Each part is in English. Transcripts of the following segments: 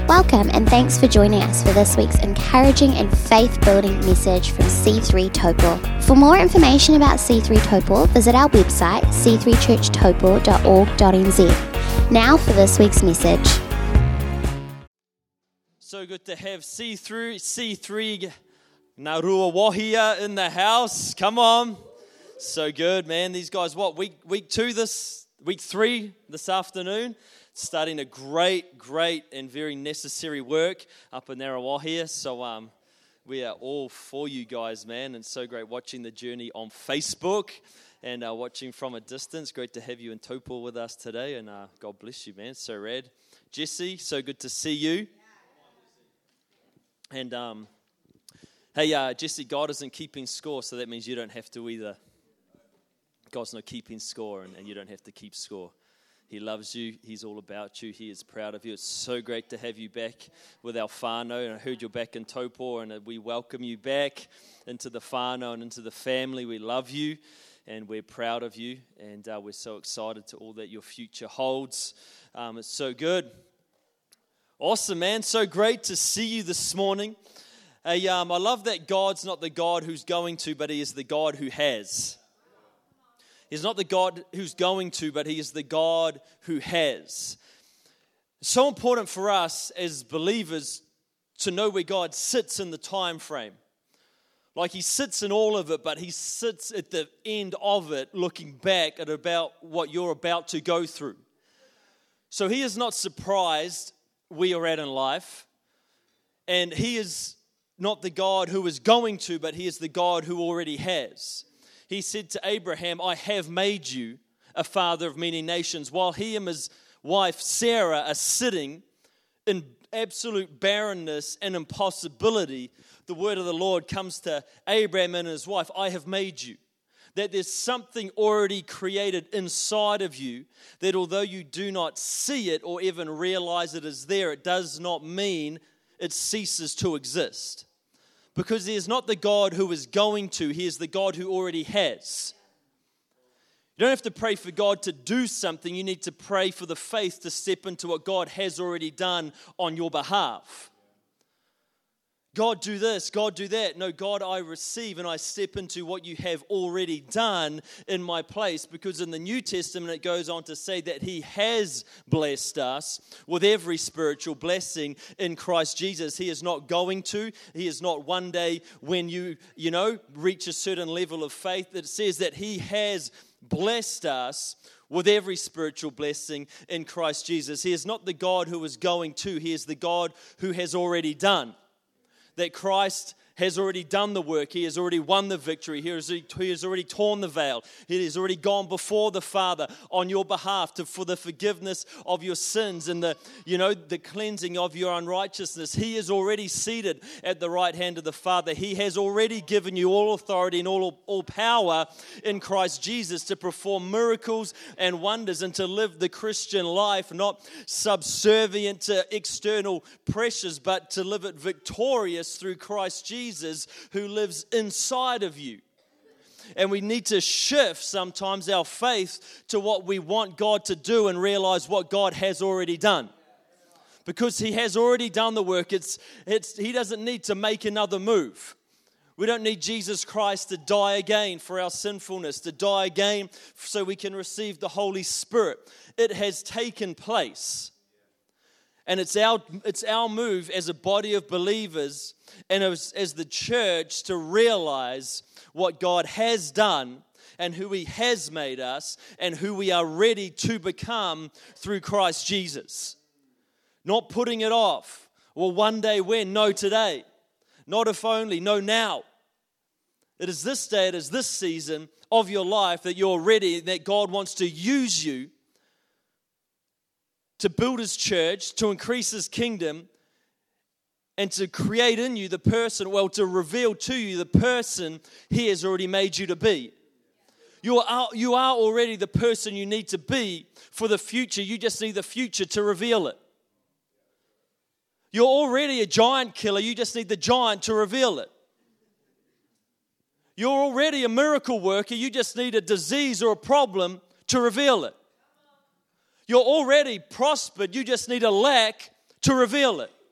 Welcome and thanks for joining us for this week's encouraging and faith-building message from C3 Taupo. For more information about C3 Taupo, visit our website c3churchtaupo.org.nz. Now for this week's message. So good to have C3 Narua Wahia in the house. Come on. So good, man. These guys, week 3 this afternoon. Starting a great and very necessary work up in Narawahia. So we are all for you guys, man. And so great watching the journey on Facebook and watching from a distance. Great to have you in Taupo with us today. And God bless you, man. So rad. Jesse, so good to see you. And hey, Jesse, God isn't keeping score, so that means you don't have to either. God's not keeping score, and you don't have to keep score. He loves you. He's all about you. He is proud of you. It's so great to have you back with our whānau. And I heard you're back in Taupo, and we welcome you back into the whānau and into the family. We love you, and we're proud of you. And we're so excited to all that your future holds. It's so good. Awesome, man. So great to see you this morning. I love that God's not the God who's going to, but He is the God who has. He's not the God who's going to, but He is the God who has. It's so important for us as believers to know where God sits in the time frame. Like He sits in all of it, but He sits at the end of it, looking back at about what you're about to go through. So He is not surprised where you're at in life, and He is not the God who is going to, but He is the God who already has. He said to Abraham, I have made you a father of many nations. While he and his wife Sarah are sitting in absolute barrenness and impossibility, the word of the Lord comes to Abraham and his wife, I have made you. That there's something already created inside of you that although you do not see it or even realize it is there, it does not mean it ceases to exist. Because He is not the God who is going to, He is the God who already has. You don't have to pray for God to do something, you need to pray for the faith to step into what God has already done on your behalf. God, do this, God, do that. No, God, I receive and I step into what you have already done in my place. Because in the New Testament, it goes on to say that He has blessed us with every spiritual blessing in Christ Jesus. He is not going to. He is not one day when you reach a certain level of faith. It says that He has blessed us with every spiritual blessing in Christ Jesus. He is not the God who is going to. He is the God who has already done. That Christ has already done the work. He has already won the victory. He has already torn the veil. He has already gone before the Father on your behalf for the forgiveness of your sins and the cleansing of your unrighteousness. He is already seated at the right hand of the Father. He has already given you all authority and all power in Christ Jesus to perform miracles and wonders and to live the Christian life, not subservient to external pressures, but to live it victorious through Christ Jesus, who lives inside of you. And we need to shift sometimes our faith to what we want God to do and realize what God has already done. Because He has already done the work. He doesn't need to make another move. We don't need Jesus Christ to die again for our sinfulness, to die again so we can receive the Holy Spirit. It has taken place. And it's our move as a body of believers and as the church to realize what God has done and who He has made us and who we are ready to become through Christ Jesus. Not putting it off. Well, one day when? No, today. Not if only. No, now. It is this day, it is this season of your life that you're ready, that God wants to use you to build His church, to increase His kingdom, and to create in you to reveal to you the person He has already made you to be. You are already the person you need to be for the future. You just need the future to reveal it. You're already a giant killer. You just need the giant to reveal it. You're already a miracle worker. You just need a disease or a problem to reveal it. You're already prospered. You just need a lack to reveal it.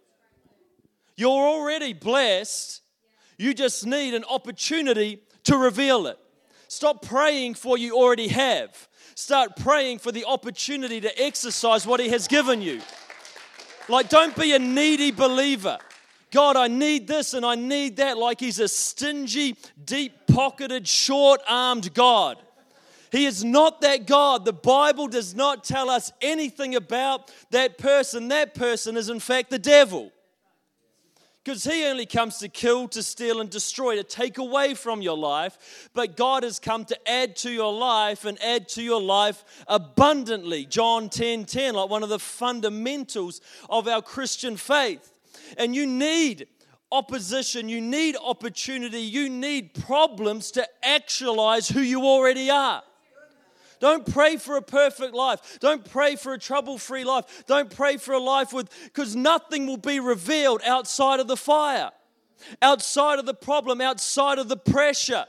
You're already blessed. You just need an opportunity to reveal it. Stop praying for what you already have. Start praying for the opportunity to exercise what He has given you. Like, don't be a needy believer. God, I need this and I need that, like He's a stingy, deep-pocketed, short-armed God. He is not that God. The Bible does not tell us anything about that person. That person is, in fact, the devil. Because he only comes to kill, to steal, and destroy, to take away from your life. But God has come to add to your life and add to your life abundantly. John 10:10, like one of the fundamentals of our Christian faith. And you need opposition, you need opportunity, you need problems to actualize who you already are. Don't pray for a perfect life. Don't pray for a trouble-free life. Don't pray for a life because nothing will be revealed outside of the fire, outside of the problem, outside of the pressure.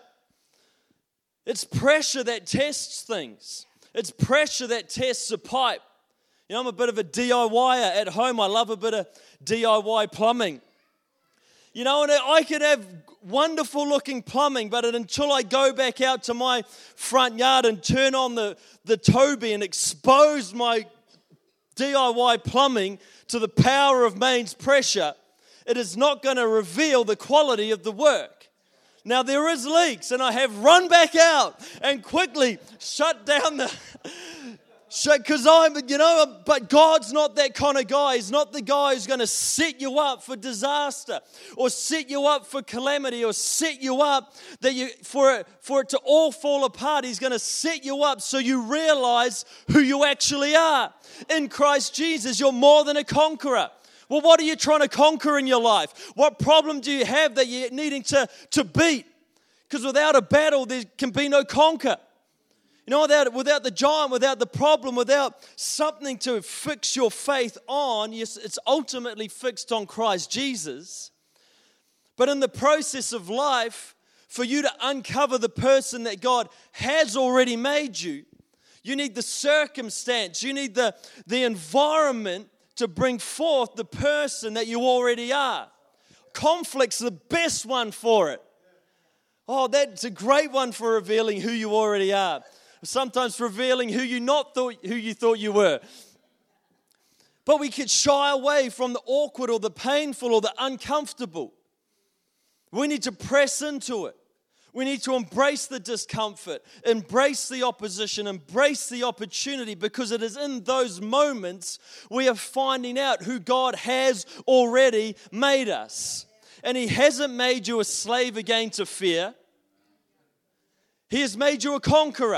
It's pressure that tests things. It's pressure that tests a pipe. You know, I'm a bit of a DIYer at home. I love a bit of DIY plumbing. You know, and I could have wonderful looking plumbing, but until I go back out to my front yard and turn on the Toby and expose my DIY plumbing to the power of mains pressure, it is not going to reveal the quality of the work. Now there is leaks, and I have run back out and quickly shut down the... Because but God's not that kind of guy. He's not the guy who's going to set you up for disaster or set you up for calamity or set you up that for it to all fall apart. He's going to set you up so you realize who you actually are. In Christ Jesus, you're more than a conqueror. Well, what are you trying to conquer in your life? What problem do you have that you're needing to beat? Because without a battle, there can be no conquer. You know, without the giant, without the problem, without something to fix your faith on, yes, it's ultimately fixed on Christ Jesus. But in the process of life, for you to uncover the person that God has already made you, you need the circumstance, you need the environment to bring forth the person that you already are. Conflict's the best one for it. Oh, that's a great one for revealing who you already are. Sometimes revealing who you thought you were. But we could shy away from the awkward or the painful or the uncomfortable. We need to press into it. We need to embrace the discomfort, embrace the opposition, embrace the opportunity, because it is in those moments we are finding out who God has already made us. And He hasn't made you a slave again to fear. He has made you a conqueror.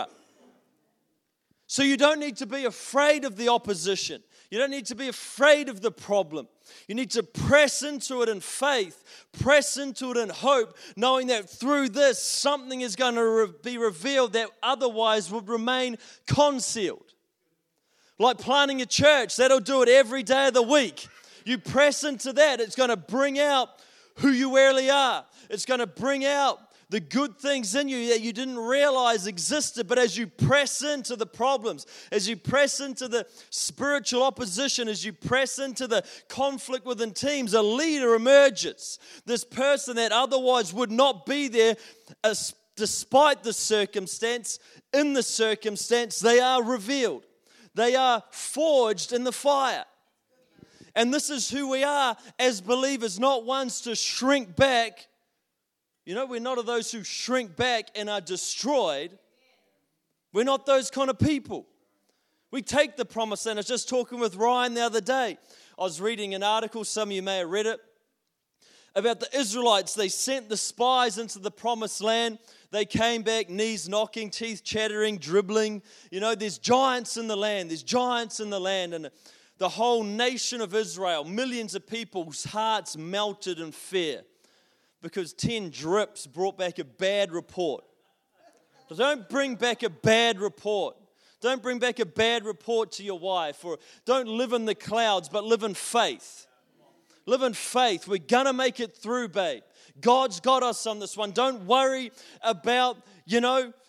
So you don't need to be afraid of the opposition. You don't need to be afraid of the problem. You need to press into it in faith, press into it in hope, knowing that through this, something is going to be revealed that otherwise would remain concealed. Like planting a church, that'll do it every day of the week. You press into that, it's going to bring out who you really are. It's going to bring out the good things in you that you didn't realize existed. But as you press into the problems, as you press into the spiritual opposition, as you press into the conflict within teams, a leader emerges. This person that otherwise would not be there, despite the circumstance, in the circumstance, they are revealed. They are forged in the fire. And this is who we are as believers, not ones to shrink back. You know, we're not of those who shrink back and are destroyed. We're not those kind of people. We take the promised land. I was just talking with Ryan the other day. I was reading an article, some of you may have read it, about the Israelites. They sent the spies into the promised land. They came back, knees knocking, teeth chattering, dribbling. You know, there's giants in the land. There's giants in the land. And the whole nation of Israel, millions of people's hearts melted in fear. Because 10 drips brought back a bad report. So don't bring back a bad report. Don't bring back a bad report to your wife. Or don't live in the clouds, but live in faith. Live in faith. We're going to make it through, babe. God's got us on this one. Don't worry about,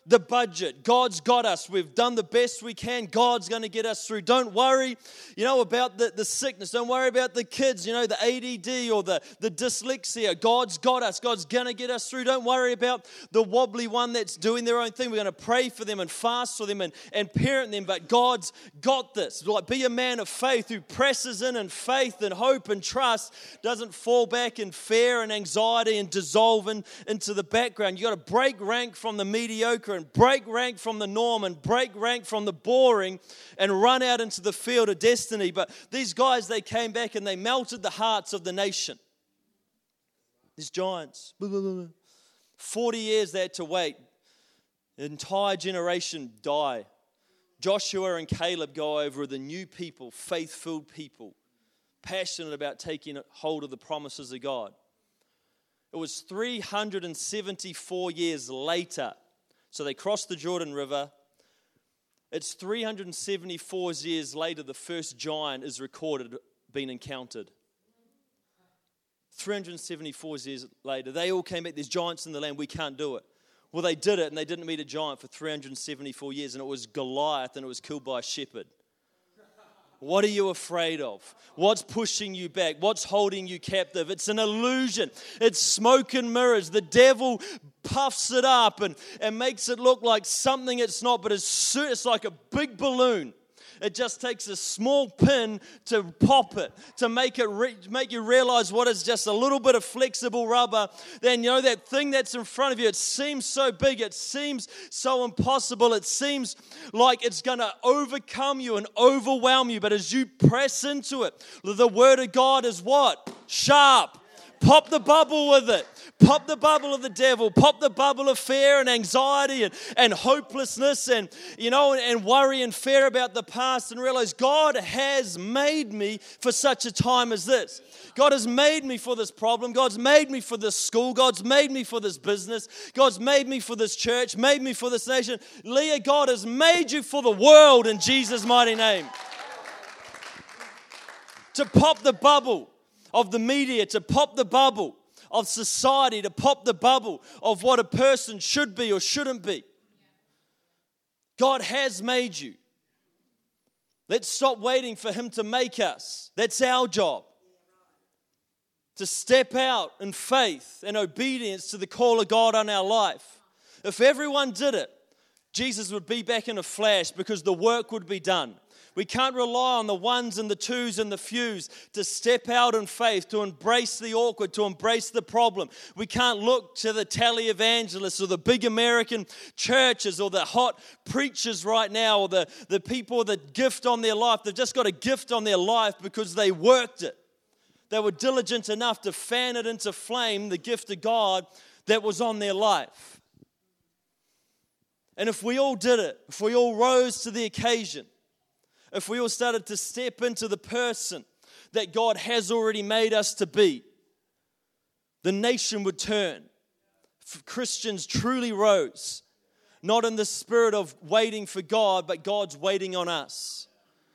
the budget. God's got us. We've done the best we can. God's going to get us through. Don't worry, about the sickness. Don't worry about the kids, the ADD or the dyslexia. God's got us. God's going to get us through. Don't worry about the wobbly one that's doing their own thing. We're going to pray for them and fast for them and parent them, but God's got this. Like, be a man of faith who presses in faith and hope and trust, doesn't fall back in fear and anxiety and dissolve into the background. You got to break rank from the mediocre and break rank from the norm and break rank from the boring and run out into the field of destiny. But these guys, they came back and they melted the hearts of the nation. These giants. 40 years they had to wait. An entire generation die. Joshua and Caleb go over, the new people, faith-filled people, passionate about taking hold of the promises of God. It was 374 years later. So they crossed the Jordan River. It's 374 years later the first giant is recorded being encountered. 374 years later, they all came back. There's giants in the land. We can't do it. Well, they did it, and they didn't meet a giant for 374 years, and it was Goliath, and it was killed by a shepherd. What are you afraid of? What's pushing you back? What's holding you captive? It's an illusion. It's smoke and mirrors. The devil puffs it up and makes it look like something it's not, but it's like a big balloon. It just takes a small pin to pop it, to make you realize what is just a little bit of flexible rubber. Then, that thing that's in front of you, it seems so big, it seems so impossible, it seems like it's going to overcome you and overwhelm you. But as you press into it, the Word of God is what? Sharp. Pop the bubble with it. Pop the bubble of the devil. Pop the bubble of fear and anxiety and hopelessness and worry and fear about the past, and realize God has made me for such a time as this. God has made me for this problem. God's made me for this school. God's made me for this business. God's made me for this church, made me for this nation. Leah, God has made you for the world in Jesus' mighty name. To pop the bubble of the media, to pop the bubble of society, to pop the bubble of what a person should be or shouldn't be. God has made you. Let's stop waiting for Him to make us. That's our job. To step out in faith and obedience to the call of God on our life. If everyone did it, Jesus would be back in a flash, because the work would be done. We can't rely on the ones and the twos and the fews to step out in faith, to embrace the awkward, to embrace the problem. We can't look to the televangelists or the big American churches or the hot preachers right now, or the people with a gift on their life. They've just got a gift on their life because they worked it. They were diligent enough to fan it into flame, the gift of God that was on their life. And if we all did it, if we all rose to the occasion, if we all started to step into the person that God has already made us to be, the nation would turn. If Christians truly rose, not in the spirit of waiting for God, but God's waiting on us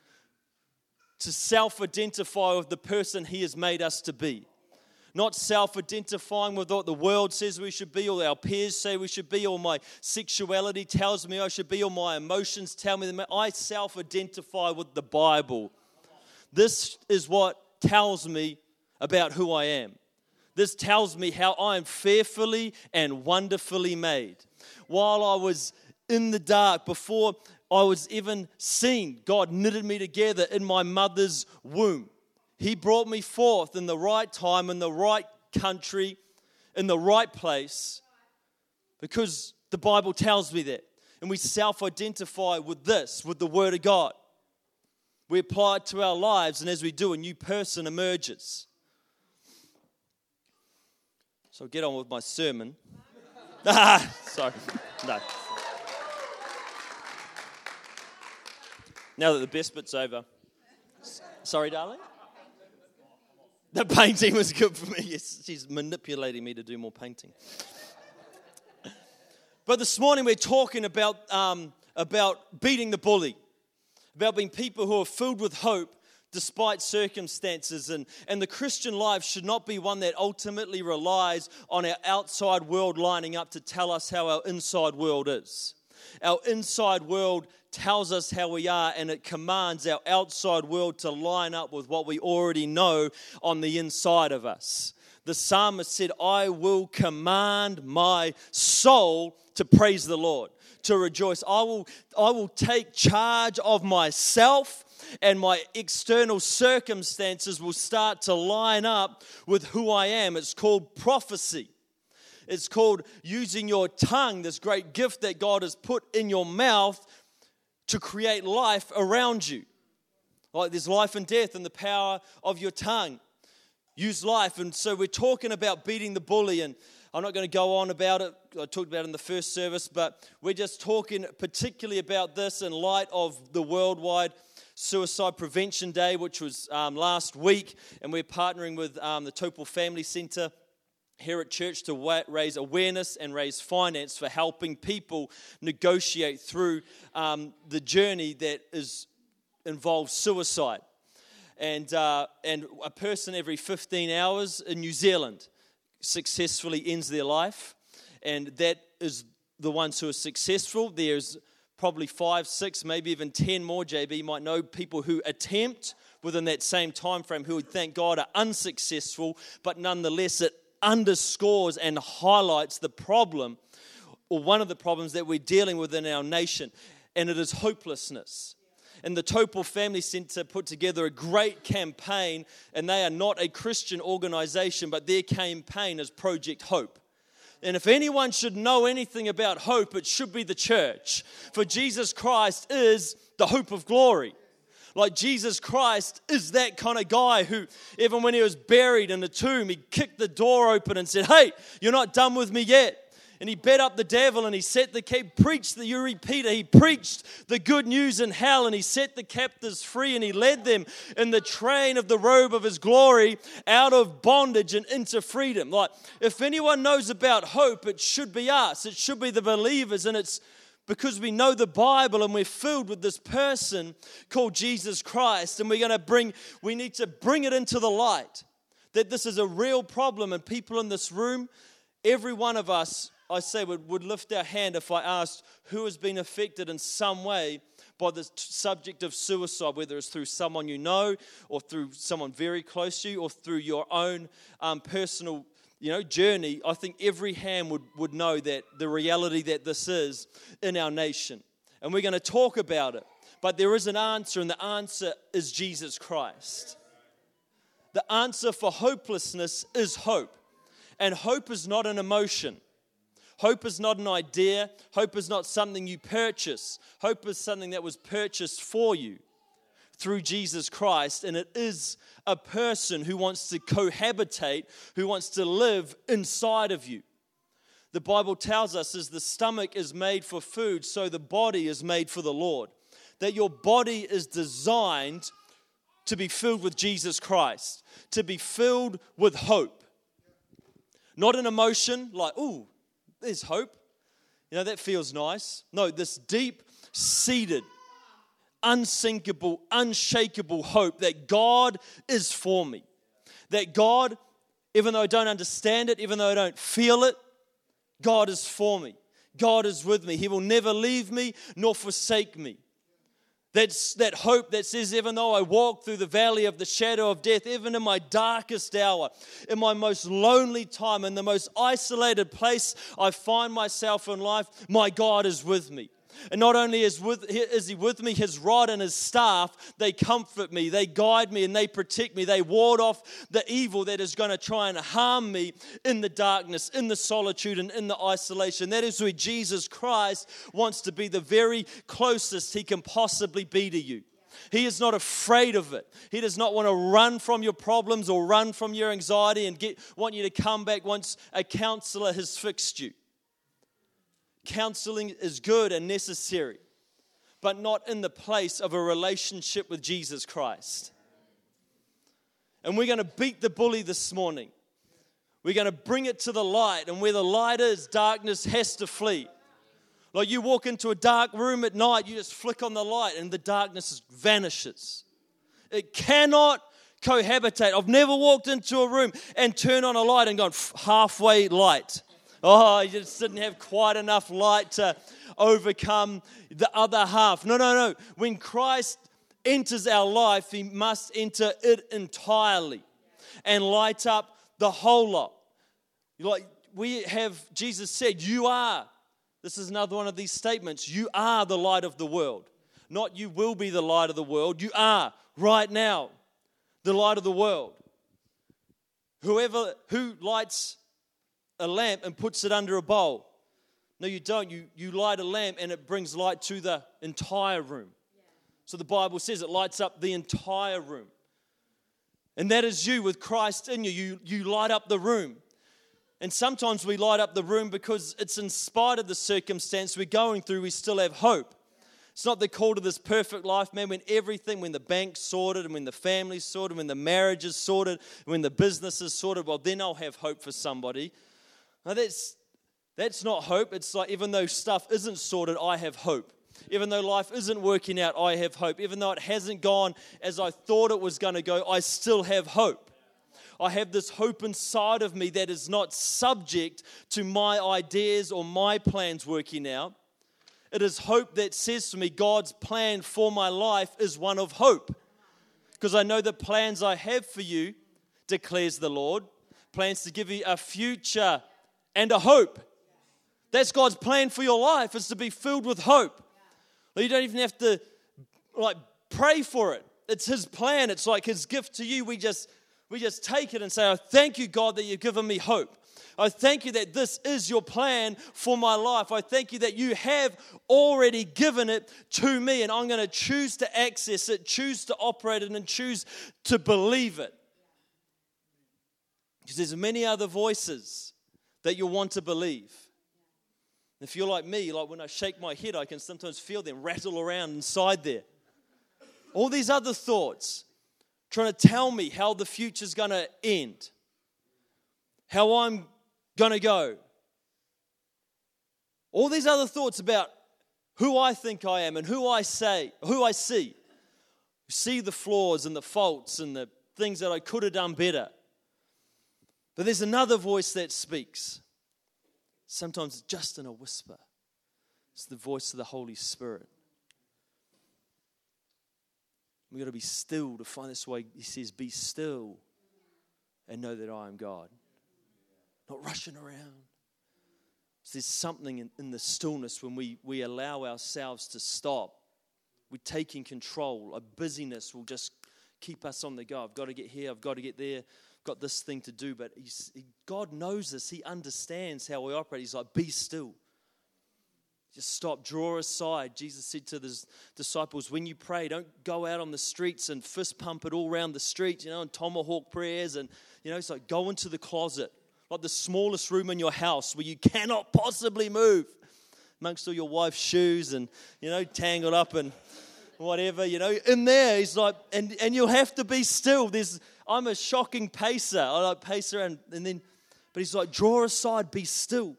to self-identify with the person He has made us to be. Not self-identifying with what the world says we should be, or our peers say we should be, or my sexuality tells me I should be, or my emotions tell me that I self-identify with the Bible. This is what tells me about who I am. This tells me how I am fearfully and wonderfully made. While I was in the dark, before I was even seen, God knitted me together in my mother's womb. He brought me forth in the right time, in the right country, in the right place, because the Bible tells me that. And we self-identify with this, with the Word of God. We apply it to our lives, and as we do, a new person emerges. So I'll get on with my sermon. Sorry. No. Now that the best bit's over. Sorry, darling? The painting was good for me. Yes, she's manipulating me to do more painting. But this morning we're talking about beating the bully, about being people who are filled with hope despite circumstances. And the Christian life should not be one that ultimately relies on our outside world lining up to tell us how our inside world is. Our inside world tells us how we are, and it commands our outside world to line up with what we already know on the inside of us. The psalmist said, I will command my soul to praise the Lord, to rejoice. I will take charge of myself, and my external circumstances will start to line up with who I am. It's called prophecy. It's called using your tongue, this great gift that God has put in your mouth to create life around you. Like there's life and death in the power of your tongue. Use life. And so we're talking about beating the bully, and I'm not going to go on about it. I talked about it in the first service, but we're just talking particularly about this in light of the Worldwide Suicide Prevention Day, which was last week, and we're partnering with the Topol Family Centre here at church to raise awareness and raise finance for helping people negotiate through the journey that involves suicide. And a person every 15 hours in New Zealand successfully ends their life, and that is the ones who are successful. There's probably 5, 6, maybe even 10 more. JB might know people who attempt within that same time frame who, thank God, are unsuccessful, but nonetheless it underscores and highlights the problem, or one of the problems that we're dealing with in our nation, and it is hopelessness. And the Topol Family Centre put together a great campaign, and they are not a Christian organization, but their campaign is Project Hope. And if anyone should know anything about hope, it should be the church. For Jesus Christ is the hope of glory. Like Jesus Christ is that kind of guy who, even when he was buried in the tomb, he kicked the door open and said, hey, you're not done with me yet. And he beat up the devil, and he preached the Uri Peter. He preached the good news in hell, and he set the captives free, and he led them in the train of the robe of his glory out of bondage and into freedom. Like, if anyone knows about hope, it should be us. It should be the believers, and it's because we know the Bible and we're filled with this person called Jesus Christ, and we need to bring it into the light that this is a real problem. And people in this room, every one of us, I say, would lift our hand if I asked who has been affected in some way by the subject of suicide, whether it's through someone you know, or through someone very close to you, or through your own personal journey. I think every hand would know that the reality that this is in our nation. And we're going to talk about it. But there is an answer, and the answer is Jesus Christ. The answer for hopelessness is hope. And hope is not an emotion. Hope is not an idea. Hope is not something you purchase. Hope is something that was purchased for you through Jesus Christ, and it is a person who wants to cohabitate, who wants to live inside of you. The Bible tells us as the stomach is made for food, so the body is made for the Lord. That your body is designed to be filled with Jesus Christ, to be filled with hope. Not an emotion like, ooh, there's hope. That feels nice. No, this deep-seated, unsinkable, unshakable hope that God is for me. That God, even though I don't understand it, even though I don't feel it, God is for me. God is with me. He will never leave me nor forsake me. That's that hope that says, even though I walk through the valley of the shadow of death, even in my darkest hour, in my most lonely time, in the most isolated place I find myself in life, my God is with me. And not only is He with me, His rod and His staff, they comfort me, they guide me, and they protect me. They ward off the evil that is going to try and harm me in the darkness, in the solitude, and in the isolation. That is where Jesus Christ wants to be the very closest He can possibly be to you. He is not afraid of it. He does not want to run from your problems or run from your anxiety and want you to come back once a counselor has fixed you. Counseling is good and necessary, but not in the place of a relationship with Jesus Christ. And we're going to beat the bully this morning. We're going to bring it to the light, and where the light is, darkness has to flee. Like you walk into a dark room at night, you just flick on the light and the darkness vanishes. It cannot cohabitate. I've never walked into a room and turned on a light and gone halfway light. Oh, you just didn't have quite enough light to overcome the other half. No. When Christ enters our life, He must enter it entirely and light up the whole lot. Like Jesus said, you are. This is another one of these statements. You are the light of the world. Not you will be the light of the world. You are right now the light of the world. Who lights a lamp and puts it under a bowl? No, you don't. You light a lamp and it brings light to the entire room. So the Bible says it lights up the entire room. And that is you with Christ in you. You light up the room. And sometimes we light up the room because it's in spite of the circumstance we're going through, we still have hope. It's not the call to this perfect life, man, when the bank's sorted and when the family's sorted, when the marriage is sorted, when the business is sorted, well, then I'll have hope for somebody. No, that's not hope. It's like even though stuff isn't sorted, I have hope. Even though life isn't working out, I have hope. Even though it hasn't gone as I thought it was going to go, I still have hope. I have this hope inside of me that is not subject to my ideas or my plans working out. It is hope that says to me, God's plan for my life is one of hope. Because I know the plans I have for you, declares the Lord, plans to give you a future and a hope. That's God's plan for your life, is to be filled with hope. You don't even have to pray for it. It's His plan. It's like His gift to you. We just take it and say, oh, thank you, God, that you've given me hope. I thank you that this is your plan for my life. I thank you that you have already given it to me, and I'm going to choose to access it, choose to operate it, and choose to believe it. Because there's many other voices that you'll want to believe. If you're like me, like when I shake my head, I can sometimes feel them rattle around inside there. All these other thoughts trying to tell me how the future's going to end, how I'm going to go. All these other thoughts about who I think I am and who I see. See the flaws and the faults and the things that I could have done better. But there's another voice that speaks. Sometimes just in a whisper. It's the voice of the Holy Spirit. We've got to be still to find this way. He says, be still and know that I am God. Not rushing around. So there's something in the stillness when we allow ourselves to stop. We're taking control. A busyness will just keep us on the go. I've got to get here. I've got to get there. I've got this thing to do. But God knows this. He understands how we operate. He's like, be still. Just stop, draw aside. Jesus said to the disciples, when you pray, don't go out on the streets and fist pump it all around the street, and tomahawk prayers. And, it's like go into the closet, like the smallest room in your house where you cannot possibly move, amongst all your wife's shoes and, tangled up and whatever, in there. He's like, and you'll have to be still. I'm a shocking pacer. I like pacer and then, but he's like, draw aside, be still.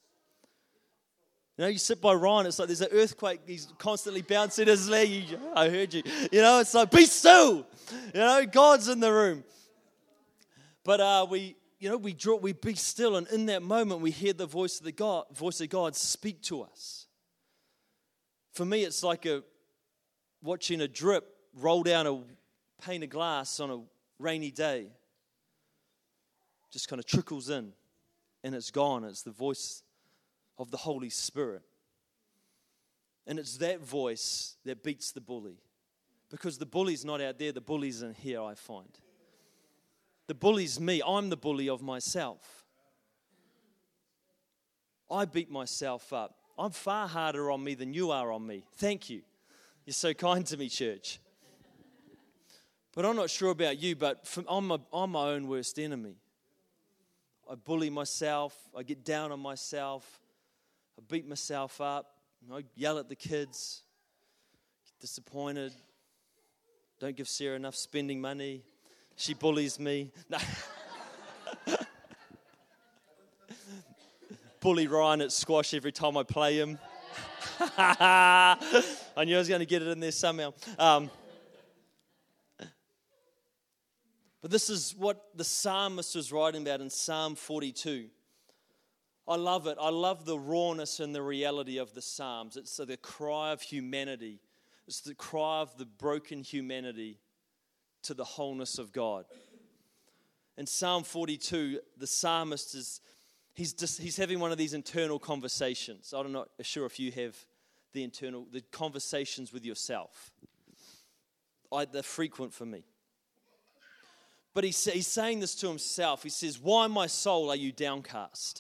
You sit by Ryan, it's like there's an earthquake, he's constantly bouncing his leg. I heard you. It's like, be still. God's in the room. But we be still, and in that moment we hear the voice of God speak to us. For me, it's like watching a drip roll down a pane of glass on a rainy day. Just kind of trickles in, and it's gone. It's the voice of the Holy Spirit. And it's that voice that beats the bully. Because the bully's not out there, the bully's in here, I find. The bully's me. I'm the bully of myself. I beat myself up. I'm far harder on me than you are on me. Thank you. You're so kind to me, church. But I'm not sure about you, but I'm my own worst enemy. I bully myself. I get down on myself. I beat myself up. I yell at the kids. Get disappointed. Don't give Sarah enough spending money. She bullies me. No. Bully Ryan at squash every time I play him. I knew I was going to get it in there somehow. But this is what the psalmist was writing about in Psalm 42. I love it. I love the rawness and the reality of the Psalms. It's the cry of humanity. It's the cry of the broken humanity to the wholeness of God. In Psalm 42, the psalmist he's having one of these internal conversations. I'm not sure if you have the conversations with yourself. They're frequent for me. But he's saying this to himself. He says, "Why, my soul, are you downcast?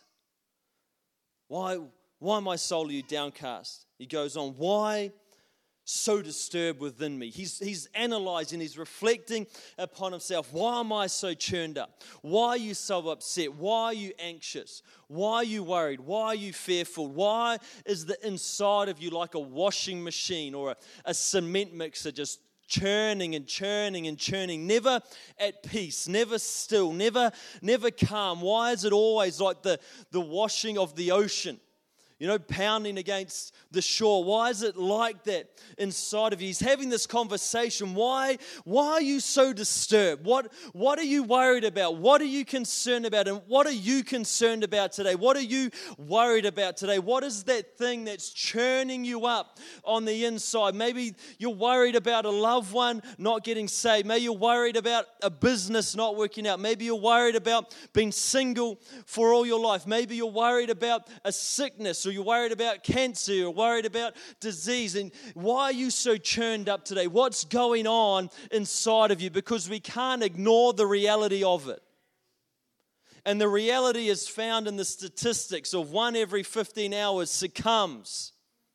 Why, my soul, are you downcast?" He goes on, "Why so disturbed within me?" He's analyzing, he's reflecting upon himself. Why am I so churned up? Why are you so upset? Why are you anxious? Why are you worried? Why are you fearful? Why is the inside of you like a washing machine or a cement mixer, just churning and churning and churning, never at peace, never still, never calm? Why is it always like the washing of the ocean, pounding against the shore? Why is it like that inside of you? He's having this conversation. Why are you so disturbed? What are you worried about? What are you concerned about? And what are you concerned about today? What are you worried about today? What is that thing that's churning you up on the inside? Maybe you're worried about a loved one not getting saved. Maybe you're worried about a business not working out. Maybe you're worried about being single for all your life. Maybe you're worried about a sickness, or you're worried about cancer, or worried about disease. And why are you so churned up today? What's going on inside of you? Because we can't ignore the reality of it. And the reality is found in the statistics of 1 every 15 hours succumbs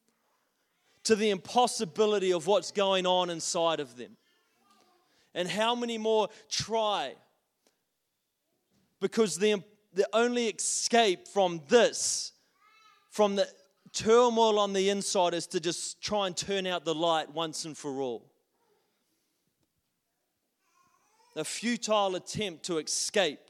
to the impossibility of what's going on inside of them. And how many more try? Because the only escape from this, from the turmoil on the inside, is to just try and turn out the light once and for all. A futile attempt to escape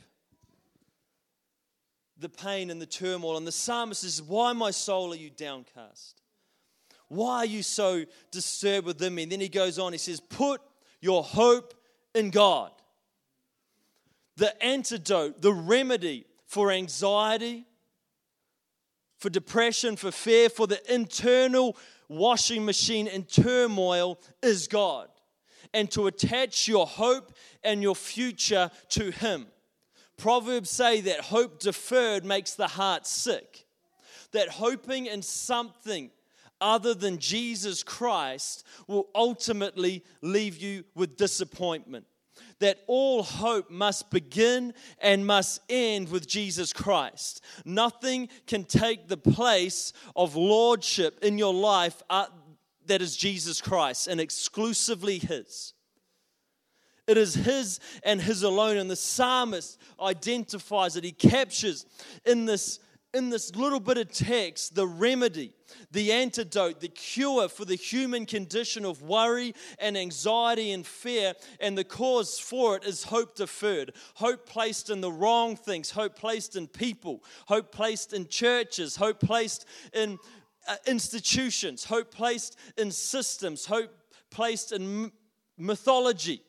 the pain and the turmoil. And the psalmist says, "Why, my soul, are you downcast? Why are you so disturbed within me?" And then he goes on, he says, "Put your hope in God." The antidote, the remedy for anxiety, for depression, for fear, for the internal washing machine and turmoil is God. And to attach your hope and your future to Him. Proverbs say that hope deferred makes the heart sick. That hoping in something other than Jesus Christ will ultimately leave you with disappointment. That all hope must begin and must end with Jesus Christ. Nothing can take the place of lordship in your life that is Jesus Christ, and exclusively His. It is His and His alone. And the psalmist identifies it. He captures in this little bit of text the remedy, the antidote, the cure for the human condition of worry and anxiety and fear. And the cause for it is hope deferred. Hope placed in the wrong things. Hope placed in people. Hope placed in churches. Hope placed in institutions. Hope placed in systems. Hope placed in mythology.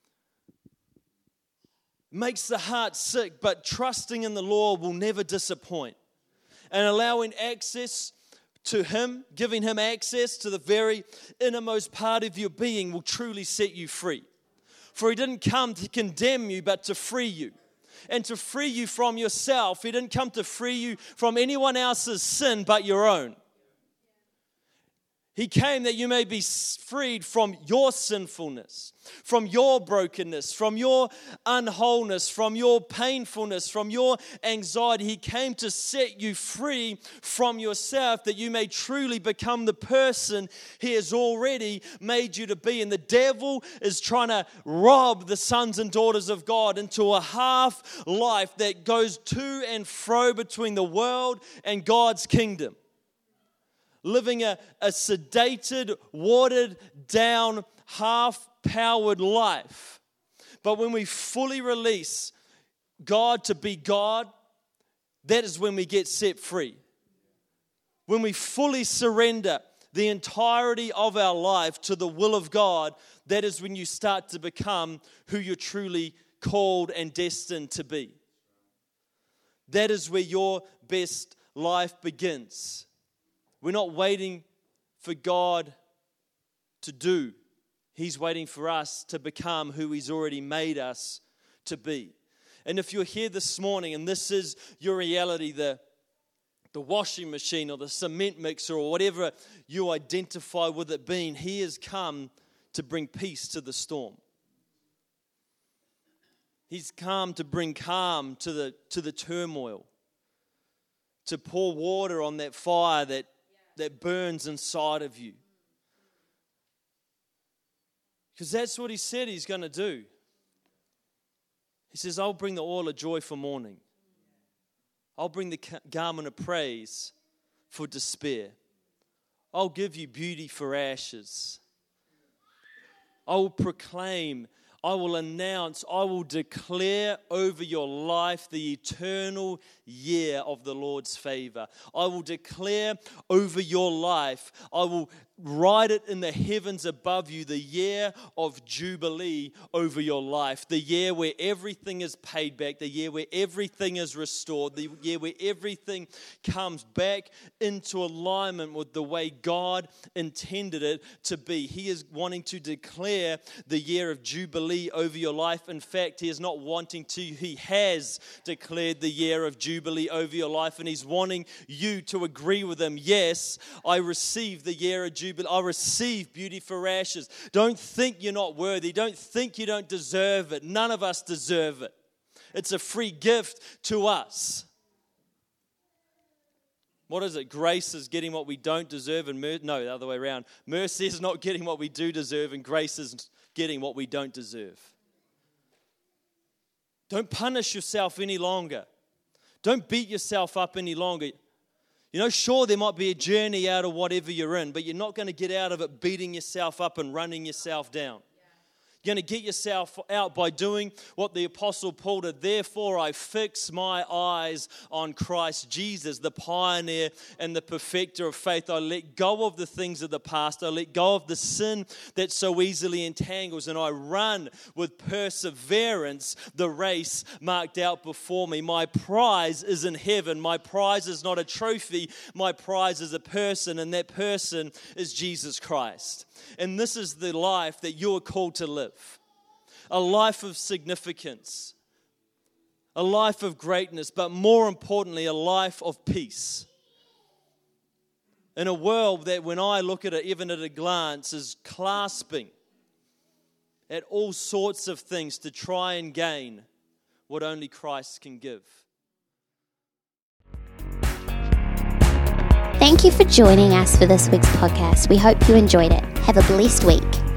Makes the heart sick, but trusting in the Lord will never disappoint. And allowing access to Him, giving Him access to the very innermost part of your being will truly set you free. For He didn't come to condemn you, but to free you. And to free you from yourself. He didn't come to free you from anyone else's sin but your own. He came that you may be freed from your sinfulness, from your brokenness, from your unwholeness, from your painfulness, from your anxiety. He came to set you free from yourself, that you may truly become the person He has already made you to be. And the devil is trying to rob the sons and daughters of God into a half life that goes to and fro between the world and God's kingdom. Living a sedated, watered down, half-powered life. But when we fully release God to be God, that is when we get set free. When we fully surrender the entirety of our life to the will of God, that is when you start to become who you're truly called and destined to be. That is where your best life begins. We're not waiting for God to do. He's waiting for us to become who He's already made us to be. And if you're here this morning and this is your reality, the washing machine or the cement mixer or whatever you identify with it being, He has come to bring peace to the storm. He's come to bring calm to the turmoil, to pour water on that fire that burns inside of you. Because that's what He said He's going to do. He says, I'll bring the oil of joy for mourning. I'll bring the garment of praise for despair. I'll give you beauty for ashes. I will proclaim, I will announce, I will declare over your life the eternal year of the Lord's favor. I will declare over your life, I will write it in the heavens above you, the year of Jubilee over your life, the year where everything is paid back, the year where everything is restored, the year where everything comes back into alignment with the way God intended it to be. He is wanting to declare the year of Jubilee over your life. In fact, He is not wanting to, He has declared the year of Jubilee over your life, and He's wanting you to agree with Him. Yes, I receive the year of Jubilee. I receive beauty for ashes. Don't think you're not worthy. Don't think you don't deserve it. None of us deserve it. It's a free gift to us. What is it? Grace is getting what we don't deserve, and no, the other way around. Mercy is not getting what we do deserve, and grace is getting what we don't deserve. Don't punish yourself any longer. Don't beat yourself up any longer. You know, sure, there might be a journey out of whatever you're in, but you're not going to get out of it beating yourself up and running yourself down. You're going to get yourself out by doing what the Apostle Paul did. Therefore, I fix my eyes on Christ Jesus, the pioneer and the perfecter of faith. I let go of the things of the past. I let go of the sin that so easily entangles, and I run with perseverance the race marked out before me. My prize is in heaven. My prize is not a trophy. My prize is a person, and that person is Jesus Christ. And this is the life that you are called to live. A life of significance. A life of greatness, but more importantly, a life of peace. In a world that, when I look at it, even at a glance, is clasping at all sorts of things to try and gain what only Christ can give. Thank you for joining us for this week's podcast. We hope you enjoyed it. Have a blessed week.